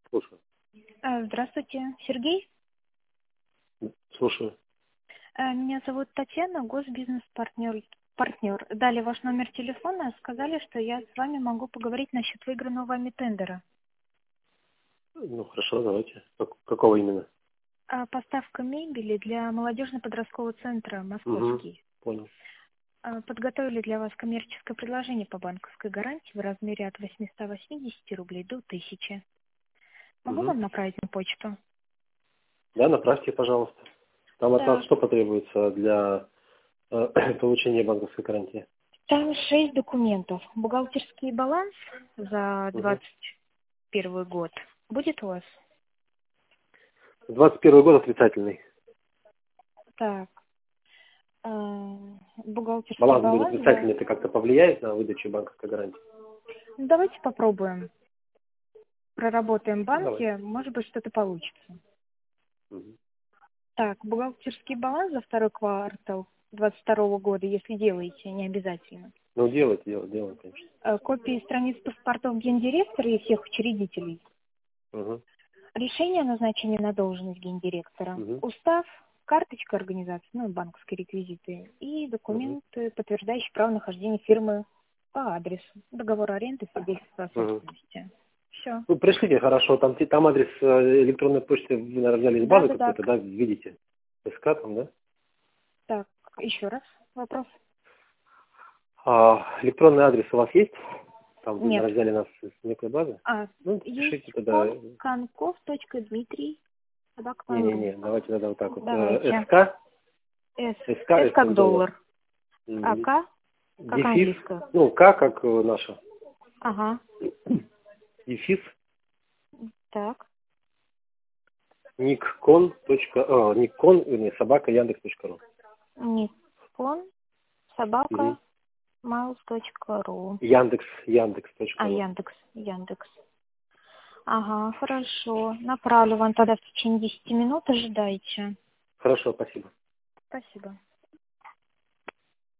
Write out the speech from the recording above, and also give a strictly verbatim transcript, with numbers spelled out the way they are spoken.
Слушаю. А, Здравствуйте, Сергей. Слушаю. А, Меня зовут Татьяна, госбизнес-партнер. Партнер. Дали ваш номер телефона, сказали, что я с вами могу поговорить насчет выигранного вами тендера. Ну, хорошо, давайте. Как- какого именно? А, Поставка мебели для молодежно-подросткового центра Угу. «Московский». Понял. А, Подготовили для вас коммерческое предложение по банковской гарантии в размере от восьмисот восьмидесяти рублей до тысячи. Могу Угу. вам направить на почту? Да, направьте, пожалуйста. Там от нас Так, что потребуется для э, получения банковской гарантии? там шесть документов. Бухгалтерский баланс за Угу. двадцать первый год. Будет у вас? двадцать первый год отрицательный. Так, э, бухгалтерский Баланс будет баланс, да. отрицательный, это как-то повлияет на выдачу банковской гарантии? Ну, давайте попробуем. Проработаем в Ну, давайте. банке, может быть, что-то получится. Угу. Так, бухгалтерский баланс за второй квартал двадцать второго года, если делаете, не обязательно. Ну, делайте, делайте, делайте, конечно. Э, Копии страниц паспортов гендиректора и всех учредителей. Угу. Решение о назначении на должность гендиректора. Угу. Устав, карточка организации, ну, банковские реквизиты. И Угу. документы, подтверждающие право нахождения фирмы по адресу. Договор аренды, свидетельство о Угу. собственности. Все. Ну, пришлите, хорошо. Там, там адрес э, электронной почты вы, наверное, взяли из Да, базы да, да. какой-то, да, видите? СК там, да? Так, еще раз вопрос. А электронный адрес у вас есть? Там вы Нет. взяли нас из некой базы? А, Ну, есть пишите тогда. кон, конков точка Дмитрий собака точка ру. Не-не-не, давайте тогда вот так вот. Э, Давайте. СК, С. СК, С С как как доллар. доллар. А Мгм. К как Дефис, английское. ну, К как э, наша. Ага. Дефис, Так. никкон. А, никкон, вернее, собака яндекс точка ру. Никон собака Мгм. маус точка ру. Яндекс, яндекс точка А, ру. Яндекс, Яндекс. Ага, хорошо. Направлю вам тогда в течение десяти минут, ожидайте. Хорошо, спасибо. Спасибо.